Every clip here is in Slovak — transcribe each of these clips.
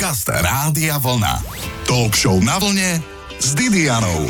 Podcast Rádia Vlna. Talk show na vlne s Didianou.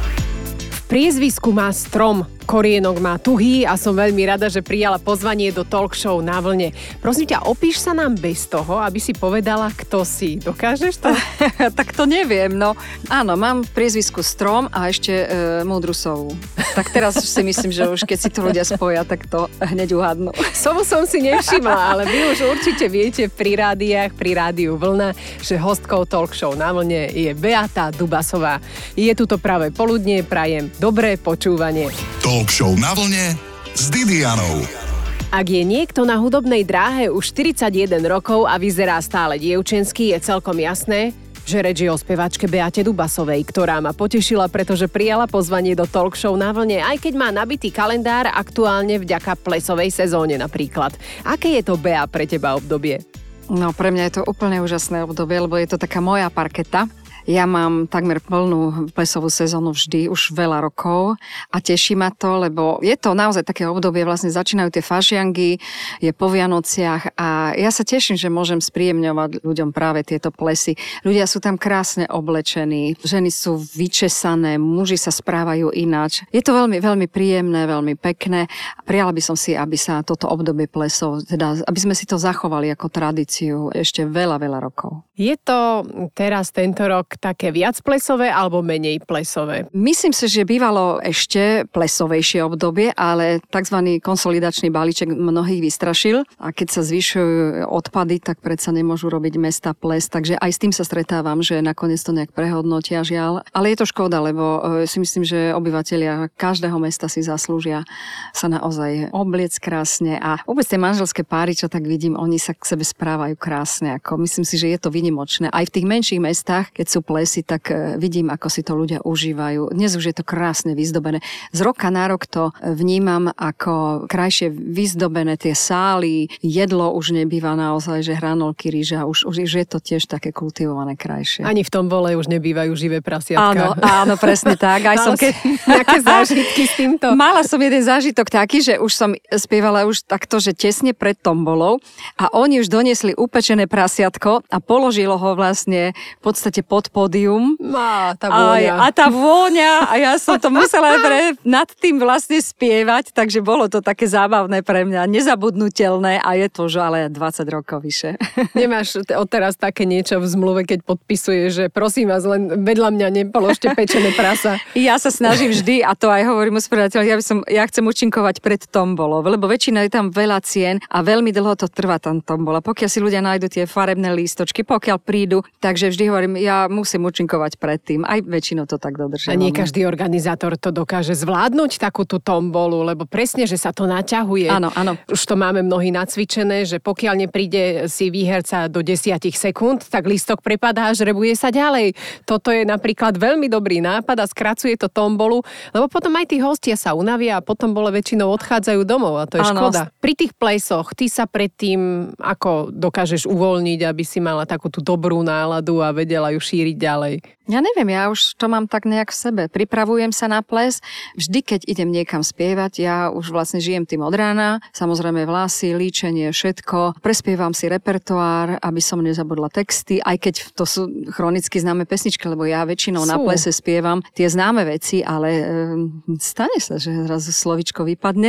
V priezvisku má strom, korienok má tuhý a som veľmi rada, že prijala pozvanie do talk show na vlne. Prosím ťa, opíš sa nám bez toho, aby si povedala, kto si. Dokážeš to? Tak to neviem, no. Áno, mám v priezvisku Strom a ešte múdru sovu. Tak teraz si myslím, že už keď si to ľudia spoja, tak to hneď uhádnu. Sovu som si nevšimla, ale vy už určite viete pri rádiách, pri rádiu Vlna, že hostkou talk show na vlne je Beata Dubasová. Je tu to práve poludnie, prajem dobré počúvanie. Talk show na vlne s Didianou. Ak je niekto na hudobnej dráhe už 41 rokov a vyzerá stále dievčensky, je celkom jasné, že reč je o speváčke Beate Dubasovej, ktorá ma potešila, pretože prijala pozvanie do talk show na vlne, aj keď má nabitý kalendár aktuálne vďaka plesovej sezóne napríklad. Aké je to, Bea, pre teba obdobie? No, pre mňa je to úplne úžasné obdobie, lebo je to taká moja parketa. Ja mám takmer plnú plesovú sezónu vždy, už veľa rokov a teší ma to, lebo je to naozaj také obdobie, vlastne začínajú tie fašiangy, je po Vianociach a ja sa teším, že môžem spríjemňovať ľuďom práve tieto plesy. Ľudia sú tam krásne oblečení, ženy sú vyčesané, muži sa správajú ináč. Je to veľmi, veľmi príjemné, veľmi pekné. Prijala by som si, aby sa toto obdobie plesov, teda aby sme si to zachovali ako tradíciu ešte veľa, veľa rokov. Je to teraz tento rok také viac plesové alebo menej plesové? Myslím si, že bývalo ešte plesovejšie obdobie, ale tzv. Konsolidačný balíček mnohých vystrašil a keď sa zvyšujú odpady, tak predsa nemôžu robiť mesta ples, takže aj s tým sa stretávam, že nakoniec to nejak prehodnotia, žiaľ. Ale je to škoda, lebo si myslím, že obyvatelia každého mesta si zaslúžia sa naozaj obliec krásne a vôbec tie manželské páry, čo tak vidím, oni sa k sebe správajú krásne. Myslím si, že je to výnimočné. Aj v tých menších mestách, keď sú plesy, tak vidím, ako si to ľudia užívajú. Dnes už je to krásne vyzdobené. Z roka na rok to vnímam ako krajšie vyzdobené tie sály. Jedlo už nebýva naozaj, že hranolky, rýža. Už je to tiež také kultivované krajšie. Ani v tom vole už nebývajú živé prasiatka. Áno, presne tak. Aj som nejaké zážitky s týmto. Mala som jeden zážitok taký, že už som spievala už takto, že tesne pred tombolou a oni už doniesli upečené prasiatko a položilo ho vlastne v podstate pod pódium. Tá vôňa. A tá vôňa a ja som to musela nad tým vlastne spievať, takže bolo to také zábavné pre mňa, nezabudnutelné a je to už ale 20 rokov vyše. Nemáš odteraz také niečo v zmluve, keď podpisuješ, že prosím vás, len vedľa mňa nepoložte pečené prasa? Ja sa snažím vždy, a to aj hovorím uspredateľom, ja chcem účinkovať pred tombolou, lebo väčšinou je tam veľa cien a veľmi dlho to trvá tam tombola. Pokiaľ si ľudia nájdu tie farebné lístočky, pokiaľ prídu, takže vždy hovorím, ja musím účinkovať predtým. Aj väčšinou to tak dodržiavam. A nie každý organizátor to dokáže zvládnuť, takú tú tombolu, lebo presne, že sa to naťahuje. Áno. Už to máme mnohí nacvičené, že pokiaľ nepríde si výherca do 10 sekúnd, tak lístok prepadá a žrebuje sa ďalej. Toto je napríklad veľmi dobrý nápad a skracuje to tombolu, lebo potom aj tí hostia sa unavia a potom bole väčšinou odchádzajú domov a to je škoda. Pri tých plesoch, ty sa predtým ako dokážeš uvoľniť, aby si mala takú tú dobrú náladu a vedela ju šíriť ďalej? Ja neviem, ja už to mám tak nejak v sebe. Pripravujem sa na ples. Vždy, keď idem niekam spievať, ja už vlastne žijem tým od rána. Samozrejme vlasy, líčenie, všetko. Prespievam si repertoár, aby som nezabudla texty, aj keď to sú chronicky známe pesničky, lebo ja väčšinou na plese spievam tie známe veci, ale stane sa, že zrazu slovičko vypadne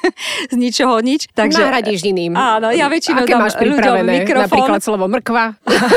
z ničoho nič. Takže nahradíš iným. Áno, ja väčšinou aké máš pripravené? Mikrofón. Napríklad slovo mrkva.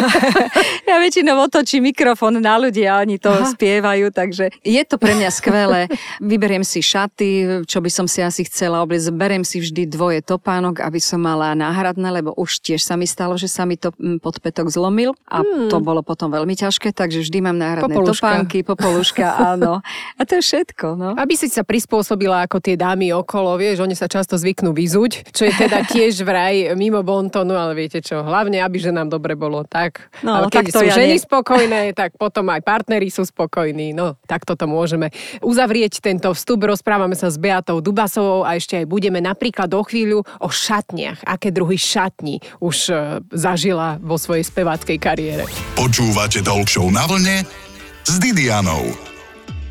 Ja väčšinou otočím mikrofón na ľudí a oni to spievajú, takže je to pre mňa skvelé. Vyberiem si šaty, čo by som si asi chcela obliecť. Beriem si vždy dvoje topánok, aby som mala náhradné, lebo už tiež sa mi stalo, že sa mi to podpätok zlomil a to bolo potom veľmi ťažké, takže vždy mám náhradné topánky, popoluška, áno. A to je všetko, no. Aby si sa prispôsobila ako tie dámy okolo, vieš, oni sa často zvyknú vyzuť, čo je teda tiež vraj mimo bontónu, ale viete čo, hlavne, aby že nám dobre bolo, tak. No, ale keď sú ženy spokojné, tak potom aj partneri sú spokojní. No, tak toto môžeme uzavrieť tento vstup. Rozprávame sa s Beatou Dubasovou a ešte aj budeme napríklad o chvíľu o šatniach. Aké druhy šatní už zažila vo svojej speváckej kariére. Počúvate talk show na vlne s Didianou.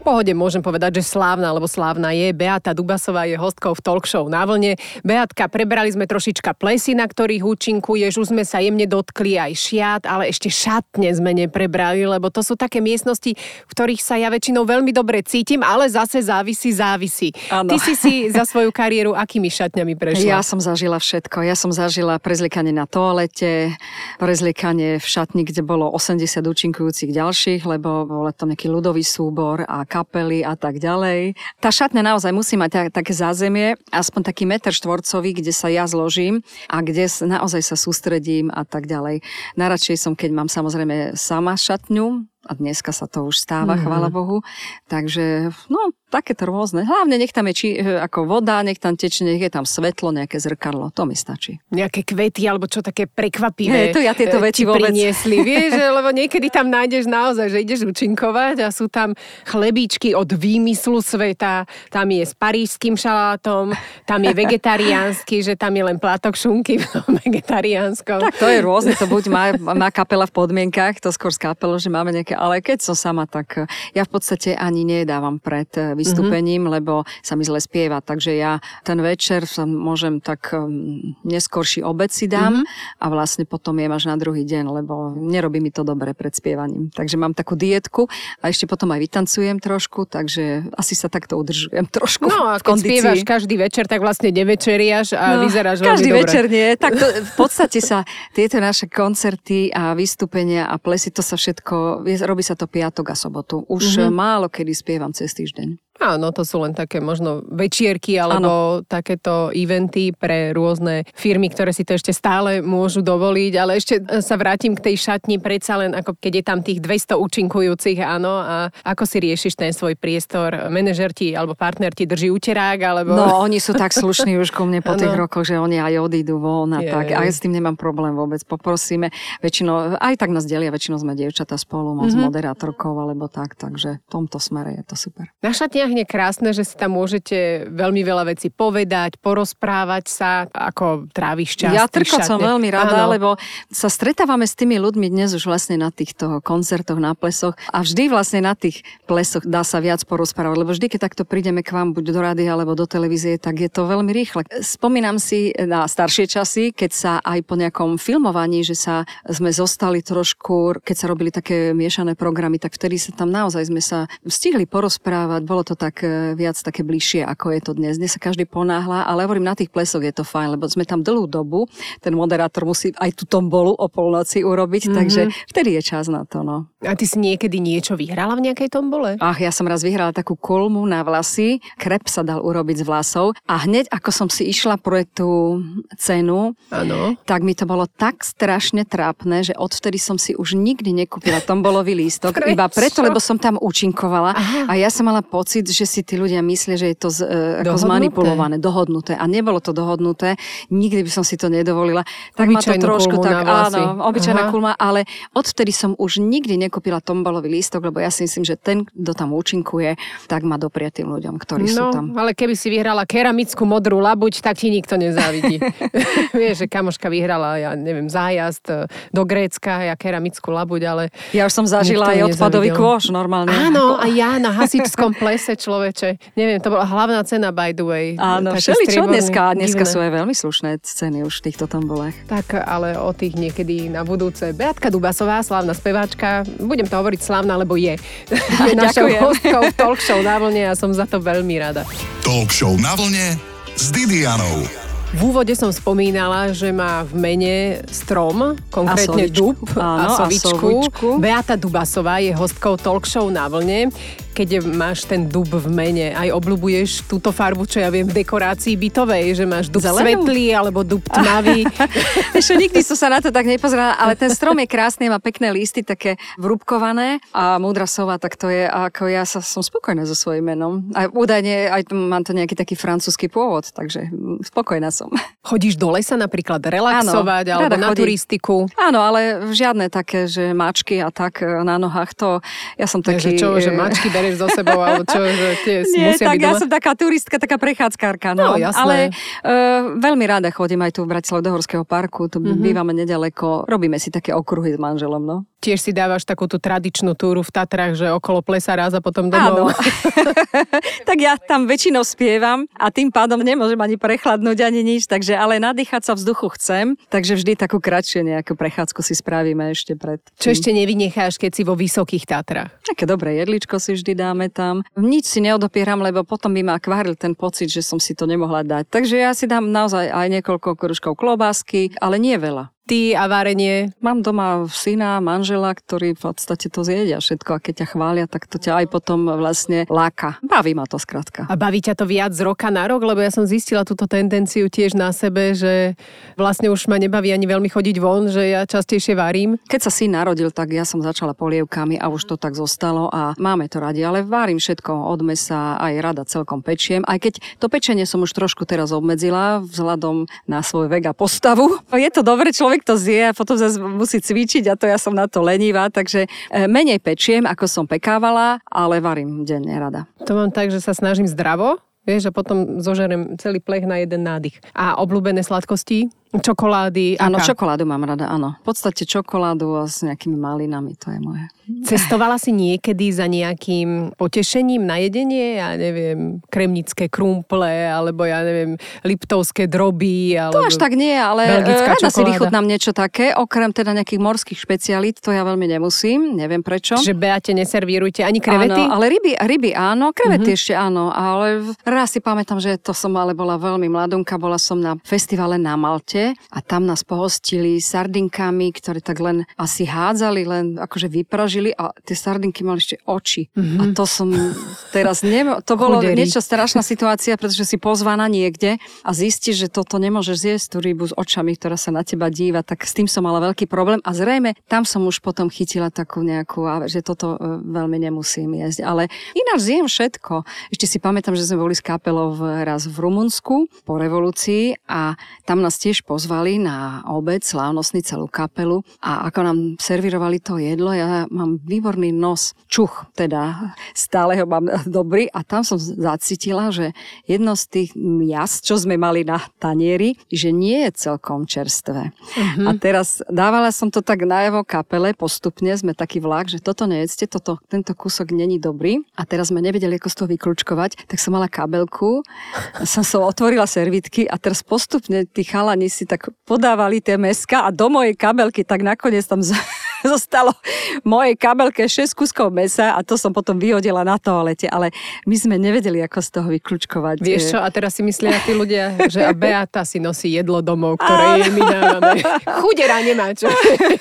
pohode môžem povedať, že slávna, lebo slávna je. Beata Dubasová je hostkou v Talk Show Na vlne. Beatka, prebrali sme trošička plesy, na ktorých účinkuješ, už sme sa jemne dotkli aj šiat, ale ešte šatne sme neprebrali, lebo to sú také miestnosti, v ktorých sa ja väčšinou veľmi dobre cítim, ale zase závisí. Áno. Ty si za svoju kariéru akými šatňami prešla? Ja som zažila všetko. Ja som zažila prezliekanie na toalete, prezliekanie v šatni, kde bolo 80 účinkujúcich ďalších, lebo bol tam nejaký ľudový súbor a kapely a tak ďalej. Tá šatňa naozaj musí mať také zázemie, aspoň taký meter štvorcový, kde sa ja zložím a kde naozaj sa sústredím a tak ďalej. Najradšej som, keď mám samozrejme sama šatňu, a dneska sa to už stáva, chvála Bohu. Takže, takéto rôzne. Hlavne nech tam je ako voda, nech tam tečne, nech je tam svetlo, nejaké zrkadlo. To mi stačí. Nejaké kvety, alebo čo také prekvapivé. To ja tieto veci vôbec priniesli, vieš, lebo niekedy tam nájdeš naozaj, že ideš účinkovať a sú tam chlebíčky od výmyslu sveta, tam je s parížským šalátom, tam je vegetariánsky, že tam je len plátok šunky vegetariánskom. Tak to je rôzne, to buď má kapela v podmienkach, to skôr z kapelo, že máme nejaké, ale keď som sama, tak ja v podstate ani nedávam pred vystúpením, lebo sa mi zle spieva, takže ja ten večer sa môžem tak neskorší obed si dám a vlastne potom jem až na druhý deň, lebo nerobí mi to dobre pred spievaním. Takže mám takú dietku a ešte potom aj vytancujem trošku, takže asi sa takto udržujem trošku a v keď kondícii. Spievaš každý večer, tak vlastne nevečeriaš a vyzeráš veľmi každý dobre. večer nie. Tak to, v podstate sa tieto naše koncerty a vystúpenia a plesy, to sa všetko, robí sa to piatok a sobotu. Už málo kedy spievam cez týždeň. Áno, to sú len také možno večierky alebo takéto eventy pre rôzne firmy, ktoré si to ešte stále môžu dovoliť, ale ešte sa vrátim k tej šatni, predsa len ako keď je tam tých 200 účinkujúcich, áno, a ako si riešiš ten svoj priestor? Manažer ti alebo partner ti drží uterák, alebo... No, oni sú tak slušní už ku mne po tých rokoch, že oni aj odídu von a tak. A ja s tým nemám problém vôbec. Poprosíme, väčšinou, aj tak nás delia, väčšinou sme dievčatá spolu, s moderátorkou alebo tak, takže v tomto smere je to super. Na šatniach je krásne, že si tam môžete veľmi veľa vecí povedať, porozprávať sa, ako tráviš čas. Ja som veľmi rada, áno. lebo sa stretávame s tými ľuďmi dnes už vlastne na týchto koncertoch, na plesoch a vždy vlastne na tých plesoch dá sa viac porozprávať, lebo vždy, keď takto prídeme k vám buď do rádia alebo do televízie, tak je to veľmi rýchle. Spomínam si na staršie časy, keď sa aj po nejakom filmovaní, že sme zostali trošku, keď sa robili také miešané programy, tak vtedy sa tam naozaj sme sa stihli porozprávať, bolo to tak viac také bližšie, ako je to dnes. Dnes sa každý ponáhla, ale hovorím, na tých plesoch je to fajn, lebo sme tam dlhú dobu, ten moderátor musí aj tú tombolu o polnoci urobiť, takže vtedy je čas na to, no. A ty si niekedy niečo vyhrala v nejakej tombole? Ja som raz vyhrala takú kolmu na vlasy, krep sa dal urobiť z vlasov a hneď ako som si išla pre tú cenu, tak mi to bolo tak strašne trápne, že odvtedy som si už nikdy nekúpila tombolový lístok, iba preto, lebo som tam účinkovala a ja som mala pocit, že si tí ľudia myslia, že je to ako zmanipulované, dohodnuté. A nebolo to dohodnuté. Nikdy by som si to nedovolila. Tak ma to trošku tak, áno, obyčajná kulma, ale odvtedy som už nikdy nekúpila tombolový lístok, lebo ja si myslím, že ten, kto tam účinkuje, tak má doprie tým ľuďom, ktorí sú tam. Ale keby si vyhrala keramickú modrú labuť, tak ti nikto nezávidí. Vieš, že kamoška vyhrala, ja neviem, zájazd do Grécka, ja keramickú labuť, ale... Ja už som zažila aj odpadový kôš normálne. Áno, a ja na hasičskom plese, človeče. Neviem, to bola hlavná cena, by the way. Áno, všeličo dneska sú aj veľmi slušné ceny už v týchto tombolách. Tak, ale o tých niekedy na budúce. Beatka Dubasová, slávna speváčka, budem to hovoriť slávna, lebo je našou hostkou v Talk Show Na vlne a som za to veľmi rada. Talk Show Na vlne s Didianou. V úvode som spomínala, že má v mene strom, konkrétne dub a sovičku. Beata Dubasová je hostkou Talk Show Na vlne. Keď máš ten dub v mene, aj obľubuješ túto farbu, čo ja viem, v dekorácii bytovej, že máš dub svetlý alebo dub tmavý. Ešte nikdy som sa na to tak nepozerala, ale ten strom je krásny, má pekné listy, také vrúbkované a múdra sova, tak to je, ako ja som spokojná so svojím menom. A údajne aj mám to nejaký taký francúzsky pôvod, takže spokojná som. Chodíš do lesa napríklad relaxovať alebo na turistiku? Áno, ale žiadne také, že mačky a tak na nohách, to ja som taký... Že mačky bereš so sebou, alebo čo, že tie nie, musia tak byť ja doma? som taká turistka, taká prechádzkarka. No, jasné. Ale veľmi rada chodím aj tu v Bratislave do Horského parku, tu bývame nedaleko, robíme si také okruhy s manželom, no. Tiež si dávaš takú tú tradičnú túru v Tatrách, že okolo plesa raz a potom domov. Áno. Tak ja tam väčšinou spievam a tým pádom nemôžem ani prechladnúť, ani nič, takže ale nadýchať sa vzduchu chcem, takže vždy takú kratšie nejakú prechádzku si spravíme ešte pred. Čo ešte nevynecháš, keď si vo Vysokých Tatrách? Také dobré jedličko si vždy dáme tam. Nič si neodopieram, lebo potom by ma kváril ten pocit, že som si to nemohla dať. Takže ja si dám naozaj aj niekoľko kružkov klobásky, ale nie veľa. Ty a varenie? Mám doma syna, manžela, ktorý v podstate to zjedia všetko a keď ťa chvália, tak to ťa aj potom vlastne láka. Baví ma to skrátka. A baví ťa to viac z roka na rok? Lebo ja som zistila túto tendenciu tiež na sebe, že vlastne už ma nebaví ani veľmi chodiť von, že ja častejšie varím. Keď sa syn narodil, tak ja som začala polievkami a už to tak zostalo a máme to radi, ale varím všetko od mesa, aj rada celkom pečiem. Aj keď to pečenie som už trošku teraz obmedzila vzhľadom na svoj vek a postavu. Je to dobre, človek to zje a potom zase musí cvičiť a to ja som na to lenivá, takže menej pečiem, ako som pekávala, ale varím denne rada. To mám tak, že sa snažím zdravo, vieš, a potom zožerem celý plech na jeden nádych. A obľúbené sladkosti? Čokolády? Áno, čokoládu mám rada, áno. V podstate čokoládu s nejakými malinami, to je moje. Cestovala si niekedy za nejakým potešením na jedenie? Ja neviem, kremnické krumple, alebo ja neviem, liptovské droby, alebo... To až tak nie, ale belgická rada si čokoláda. vychutnám niečo také, okrem teda nejakých morských špecialít, to ja veľmi nemusím, neviem prečo. Že Beate neservírujte ani krevety? Áno, ale ryby áno, krevety ešte áno, ale raz si pamätám, že to som ale bola veľmi mladunka, bola som na festivale na Malte a tam nás pohostili sardinkami, ktoré tak len asi hádzali, len akože vypražili a tie sardinky mali ešte oči. A to som teraz to bolo niečo strašná situácia, pretože si pozvaná niekde a zistíš, že toto nemôžeš zjesť tú rybu s očami, ktorá sa na teba díva, tak s tým som mala veľký problém a zrejme tam som už potom chytila takú nejakú, že toto veľmi nemusím jesť. Ale ináč zjem všetko. Ešte si pamätám, že sme boli s kapelou raz v Rumunsku po revolúcii a tam nás tiež pozvali na obed, slávnostný, celú kapelu a ako nám servírovali to jedlo, ja mám výborný nos, čuch teda, stále ho mám dobrý a tam som zacítila, že jedno z tých miast, čo sme mali na tanieri, že nie je celkom čerstvé. A teraz dávala som to tak najavo kapele, postupne sme taký vlak, že toto nejedzte, tento kúsok není dobrý a teraz sme nevedeli, ako z toho vyklúčkovať, tak som mala kabelku, som otvorila servítky a teraz postupne tí chalani si tak podávali tie mäska a do mojej kabelky tak nakoniec tam zostalo v mojej kabelke 6 kúskov mäsa a to som potom vyhodila na toalete, ale my sme nevedeli, ako z toho vyklúčkovať. Vieš čo, a teraz si myslia tí ľudia, že a Beata si nosí jedlo domov, ktoré jej my dávame. Chudera nemá čo.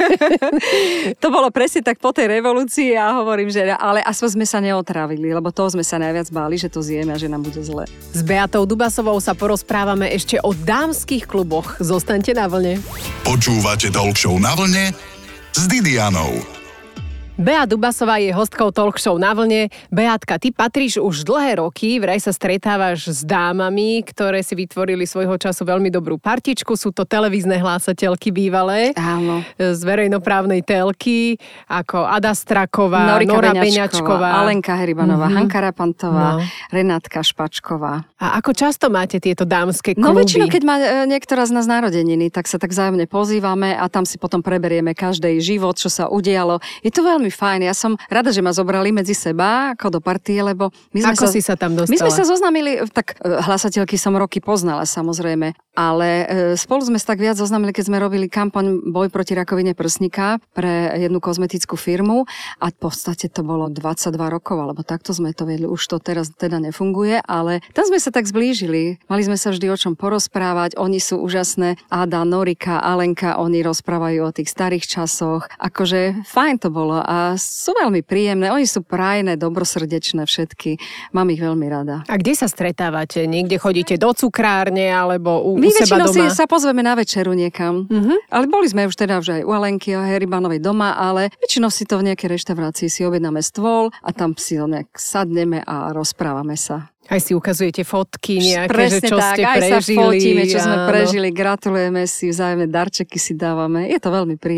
To bolo presne tak po tej revolúcii a hovorím, že ale aspoň sme sa neotrávili, lebo toho sme sa najviac báli, že to zjeme a že nám bude zle. S Beatou Dubasovou sa porozprávame ešte o dámskych kluboch. Zostaňte na vlne. Počúvate Talk Show na vlne s Didianou. Bea Dubasová je hostkou Talk Show na vlne. Beatka, ty patríš už dlhé roky, vraj sa stretávaš s dámami, ktoré si vytvorili svojho času veľmi dobrú partičku. Sú to televízne hlásateľky bývalé. Áno. Z verejnoprávnej telky, ako Ada Straková, Nora Beňačková, Alenka Heribanová, Hanka Rapantová, Renátka Špačková. A ako často máte tieto dámske kluby? No väčšinou, keď má niektorá z nás narodeniny, tak sa tak vzájomne pozývame a tam si potom preberieme každý život, čo sa udialo. Je to veľmi fajn. Ja som rada, že ma zobrali medzi seba ako do partie, lebo my sme si sa tam dostala? My sme sa zoznámili, tak hlasateľky som roky poznala samozrejme, ale spolu sme sa tak viac zoznámili, keď sme robili kampaň Boj proti rakovine prsníka pre jednu kozmetickú firmu a v podstate to bolo 22 rokov, alebo takto sme to vedli. Už to teraz teda nefunguje, ale tam sme sa tak zblížili. Mali sme sa vždy o čom porozprávať. Oni sú úžasné. Ada, Norika, Alenka, oni rozprávajú o tých starých časoch. Akože fajn to bolo a sú veľmi príjemné. Oni sú prajné, dobrosrdečné všetky. Mám ich veľmi rada. A kde sa stretávate? Niekde chodíte do cukrárne alebo u My seba väčšinou doma? si sa pozveme na večeru niekam. Ale boli sme už teda aj u Alenky a Heribanovej doma, ale väčšinou si to v nejakej reštaurácii si objednáme stôl a tam si nejak sadneme a rozprávame sa. Aj si ukazujete fotky nejaké, Presne že čo tak, ste aj prežili. sa fotíme, čo sme prežili, gratulujeme si, vzájomné darčeky si dávame. Je to veľmi príjemné.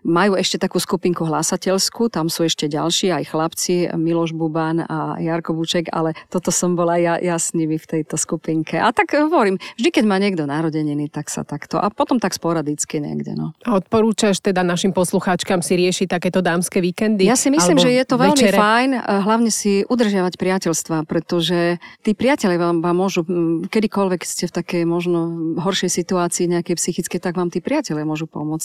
Majú ešte takú skupinku hlasateľskú, tam sú ešte ďalší, aj chlapci, Miloš Buban a Jarko Buček, ale toto som bola ja s nimi v tejto skupinke. A tak hovorím, vždy, keď má niekto narodeniny, tak sa takto. A potom tak sporadicky niekde, no. A odporúčaš teda našim poslucháčkam si riešiť takéto dámske víkendy? Ja si myslím, že je to veľmi večere? fajn, hlavne si udržiavať priateľstva, pretože tí priatelia vám môžu, kedykoľvek ste v takej možno horšej situácii nejakej psychické, tak vám tí priatelia môžu pomôcť.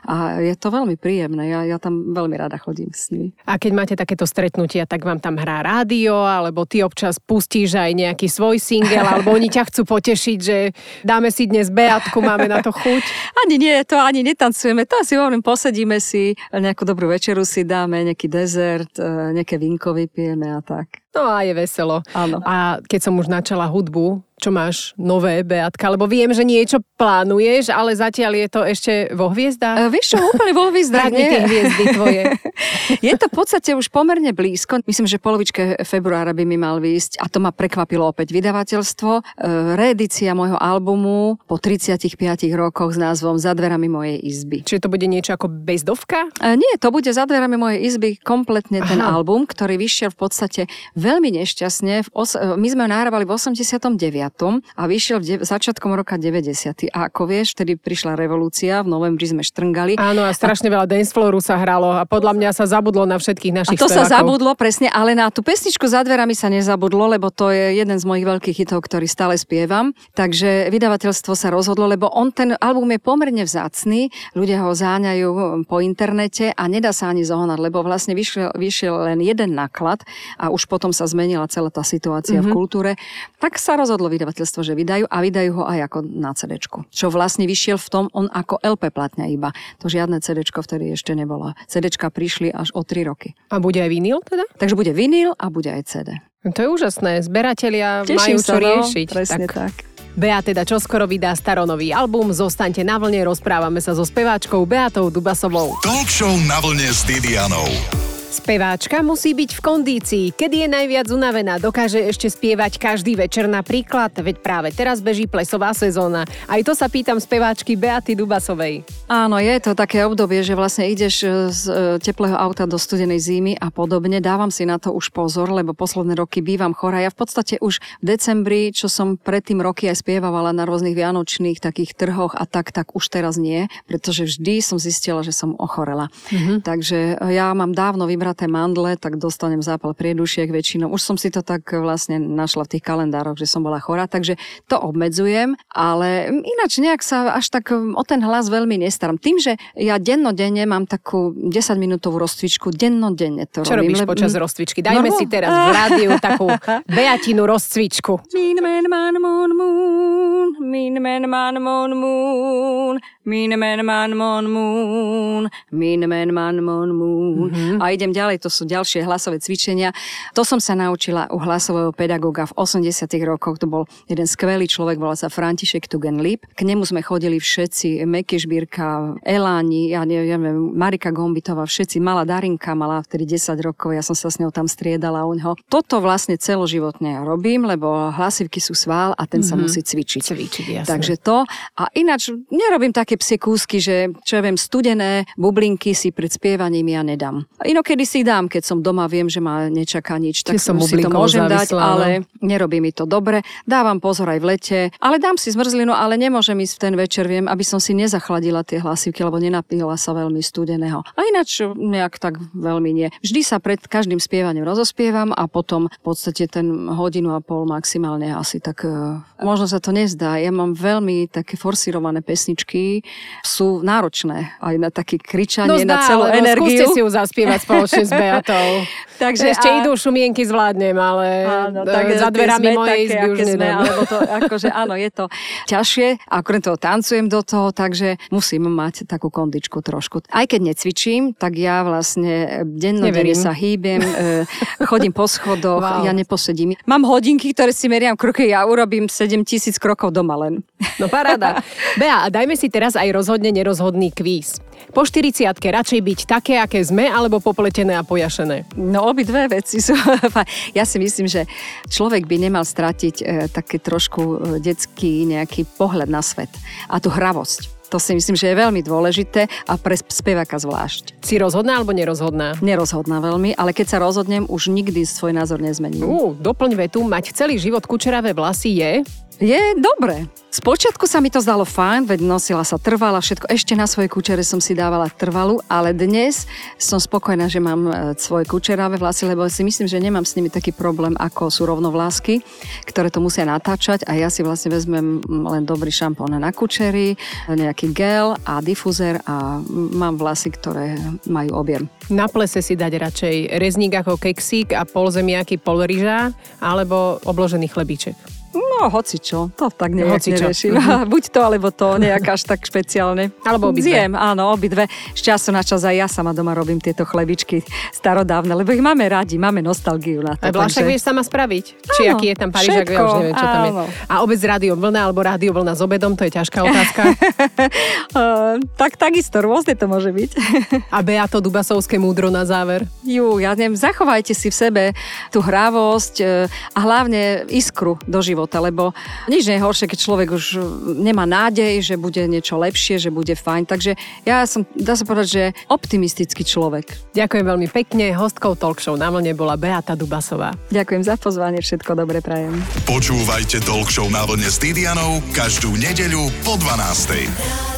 A je to veľmi príjemné. Ja tam veľmi rada chodím s nimi. A keď máte takéto stretnutia, tak vám tam hrá rádio, alebo ty občas pustíš aj nejaký svoj single, alebo oni ťa chcú potešiť, že dáme si dnes Beatku, máme na to chuť? Ani nie, to ani netancujeme. To si hovorím, posedíme si, nejakú dobrú večeru si dáme, nejaký dezert, nejaké vínko vypijeme a tak. No a je veselo. Áno. A keď som už načala hudbu, čo máš nové, Beatka? Lebo viem, že niečo plánuješ, ale zatiaľ je to ešte vo hviezdách. Vieš čo, úplne vo hviezdách, nie? Tie hviezdy tvoje. Je to v podstate už pomerne blízko. Myslím, že polovičke februára by mi mal výjsť a to ma prekvapilo opäť vydavateľstvo. Reedícia môjho albumu po 35 rokoch s názvom Za dverami mojej izby. Čiže to bude niečo ako bezdovka? Nie, to bude Za dverami mojej izby kompletne ten album, ktorý vyšiel v podstate veľmi nešťastne. My sme ho nahrávali v 89. a vyšiel začiatkom roka 90. A ako vieš, vtedy prišla revolúcia, v novembri sme štrngali. Áno, a strašne veľa danceflooru sa hralo a podľa mňa sa zabudlo na všetkých našich spevákov. A to spevákov. sa zabudlo, presne, ale na tú pesničku Za dverami sa nezabudlo, lebo to je jeden z mojich veľkých hitov, ktorý stále spievam. Takže vydavateľstvo sa rozhodlo, lebo ten album je pomerne vzácny, ľudia ho záňajú po internete a nedá sa ani zohnať, lebo vlastne vyšiel len jeden náklad a už potom sa zmenila celá tá situácia v kultúre. Tak sa rozhodlo vydavateľstvo, že vydajú a vydajú ho aj ako na CDčku. Čo vlastne vyšiel v tom, on ako LP platňa iba. To žiadne CDčko vtedy ešte nebolo. CDčka prišli až o 3 roky. A bude aj vinyl teda? Takže bude vinyl a bude aj CD. To je úžasné. Zberatelia Teším majú čo riešiť. Presne tak. Bea teda čoskoro vydá staronový album. Zostaňte na vlne, rozprávame sa so speváčkou Beatou Dubasovou. Talk show na vlne s Didianou. Speváčka musí byť v kondícii. Kedy je najviac unavená? Dokáže ešte spievať každý večer napríklad? Veď práve teraz beží plesová sezóna. Aj to sa pýtam speváčky Beaty Dubasovej. Áno, je to také obdobie, že vlastne ideš z teplého auta do studenej zimy a podobne. Dávam si na to už pozor, lebo posledné roky bývam chorá. Ja v podstate už v decembri, čo som predtým roky aj spievala na rôznych vianočných takých trhoch a tak už teraz nie, pretože vždy som zistila, že som ochorela. Takže ja mám dávno vybraté mandle, tak dostanem zápal priedušiek väčšinou. Už som si to tak vlastne našla v tých kalendároch, že som bola chorá, takže to obmedzujem, ale ináč nejak sa až tak o ten hlas veľmi nestaram. Tým, že ja dennodenne mám takú 10-minútovú rozcvičku, dennodenne to Čo robím. robíš počas rozcvičky? Dajme si teraz v rádiu takú Beatinu rozcvičku. Mean man, man, moon, moon. Mean man, man, moon, moon. Mean man, man, moon, moon. Mean man, man, moon, moon. A idem ďalej, to sú ďalšie hlasové cvičenia. To som sa naučila u hlasového pedagóga v 80. rokoch. To bol jeden skvelý človek, volal sa František Tugendlip. K nemu sme chodili všetci, Meky Žbírka, Eláni, ja neviem, Marika Gombitová, všetci. Malá Darinka, mala vtedy 10 rokov, ja som sa s ňou tam striedala u ňoho. Toto vlastne celoživotne robím, lebo hlasivky sú sval a ten sa musí cvičiť. Jasne. Takže to. A ináč nerobím také psie kúsky, že čo ja viem, studené bublinky si pred spievaním ja nedám. Inokedy si dám, keď som doma, viem, že ma nečaká nič, tak si to môžem dať, ale nerobí mi to dobre. Dávam pozor aj v lete, ale dám si zmrzlinu, ale nemôžem ísť v ten večer, viem, aby som si nezachladila tie hlasivky, lebo nenapila sa veľmi studeného. A ináč nejak tak veľmi nie. Vždy sa pred každým spievaním rozospievam a potom v podstate ten hodinu a pol maximálne asi tak možno sa to nezdá. Ja mám veľmi také forsírované pesničky, sú náročné aj na také kričanie, na celú energiu. Skúste si ju zaspievať spoločne s Beatou. Takže ešte idú šumienky zvládnem, ale áno, za dverami mojej izby už nedám. Alebo to, akože áno, je to ťažšie, a okrem toho tancujem do toho, takže musím mať takú kondičku trošku. Aj keď necvičím, tak ja vlastne dennodenne sa hýbem, chodím po schodoch, ja neposedím. Mám hodinky, ktoré si meriam kroky, ja urobím 7000 krokov doma len. No paráda. Bea, a dajme si teraz aj rozhodne nerozhodný kvíz. Po 40-ke radšej byť také, aké sme, alebo popletené a pojašené? No obidve veci sú. Ja si myslím, že človek by nemal stratiť také trošku detský nejaký pohľad na svet a tú hravosť. To si myslím, že je veľmi dôležité a pre speváka zvlášť. Si rozhodná alebo nerozhodná? Nerozhodná veľmi, ale keď sa rozhodnem, už nikdy svoj názor nezmením. Doplň vetu, mať celý život kučeravé vlasy je... Je dobre. Spočiatku sa mi to zdalo fajn, veď nosila sa trvala, všetko. Ešte na svoje kučere som si dávala trvalu, ale dnes som spokojná, že mám svoje kučeravé vlasy, lebo si myslím, že nemám s nimi taký problém, ako sú rovnovlásky, ktoré to musia natáčať a ja si vlastne vezmem len dobrý šampón na kučery, nejaký gel a difuzér a mám vlasy, ktoré majú objem. Na plese si dať radšej rezník ako keksík a pol zemiaky, pol ryža alebo obložený chlebíček? No, hocičo, to tak neriešim. Buď to, alebo to, nejak až tak špeciálne. Alebo obidve. Zjem, áno, obidve. Z času na čas aj ja sama doma robím tieto chlebičky starodávne, lebo ich máme radi, máme nostalgiu na to. Aj Vlášak vieš sama spraviť? Či aký je tam Parížak, ja už neviem, čo tam je. A obed z Rádio Vlna alebo Rádio Vlna s obedom, to je ťažká otázka. Takisto, rôzne to môže byť. A Beato Dubasovské múdro na záver? Ja neviem, zachovajte si v sebe tú hravosť a hlavne iskru do života, lebo nič nie je horšie, keď človek už nemá nádej, že bude niečo lepšie, že bude fajn. Takže ja som, dá sa povedať, že optimistický človek. Ďakujem veľmi pekne. Hostkou Talk Show na vlne bola Beata Dubasová. Ďakujem za pozvanie, všetko dobre prajem. Počúvajte Talk Show na vlne s Didianou každú nedeľu po 12:00.